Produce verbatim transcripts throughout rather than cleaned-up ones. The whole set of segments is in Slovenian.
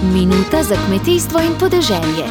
Minuta za kmetijstvo in podeželje.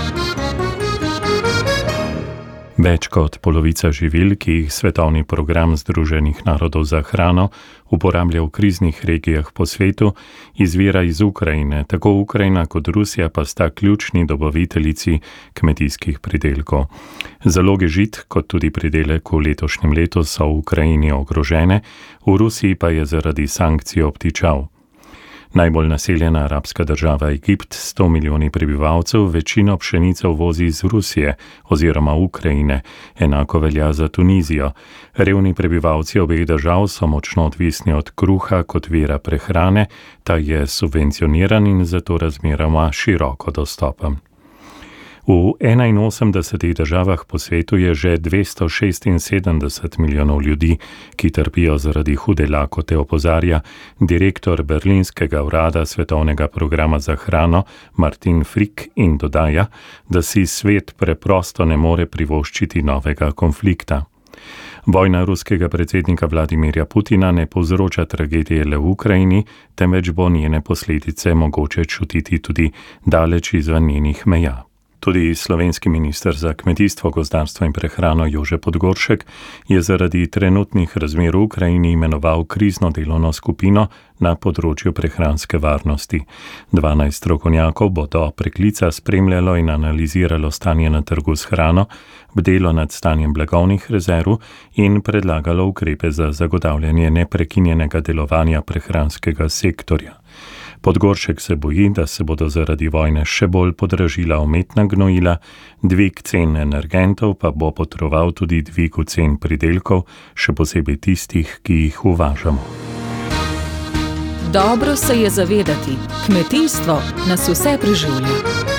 Več kot polovica živil, ki jih Svetovni program Združenih narodov za hrano uporablja v kriznih regijah po svetu, izvira iz Ukrajine. Tako Ukrajina kot Rusija pa sta ključni dobaviteljici kmetijskih pridelkov. Zaloge žit, kot tudi pridelek v letošnjem letu, so v Ukrajini ogrožene, v Rusiji pa je zaradi sankcij obtičal. Najbolj naseljena arabska država Egipt, sto milijoni prebivalcev, večino pšenice uvozi iz Rusije oziroma Ukrajine, enako velja za Tunizijo. Revni prebivalci obeh držav so močno odvisni od kruha kot vira prehrane, ta je subvencioniran in zato razmeroma široko dostopen. V enainosemdesetih državah po svetu je že dvesto šestinsedemdeset milijonov ljudi, ki trpijo zaradi hude lakote, opozarja direktor berlinskega urada Svetovnega programa za hrano Martin Frick in dodaja, da si svet preprosto ne more privoščiti novega konflikta. Vojna ruskega predsednika Vladimirja Putina ne povzroča tragedije le v Ukrajini, temveč bo njene posledice mogoče čutiti tudi daleč izven njenih meja. Tudi slovenski minister za kmetijstvo, gozdarstvo in prehrano Jože Podgoršek je zaradi trenutnih razmer v Ukrajini imenoval krizno delovno skupino na področju prehranske varnosti. dvanajst strokovnjakov bo do preklica spremljalo in analiziralo stanje na trgu s hrano, bdelo nad stanjem blagovnih rezerv in predlagalo ukrepe za zagotavljanje neprekinjenega delovanja prehranskega sektorja. Podgoršek se boji, da se bodo zaradi vojne še bolj podražila umetna gnojila, dvig cen energentov pa bo potreboval tudi dvigu cen pridelkov, še posebej tistih, ki jih uvažamo. Dobro se je zavedati, kmetijstvo nas vse preživlja.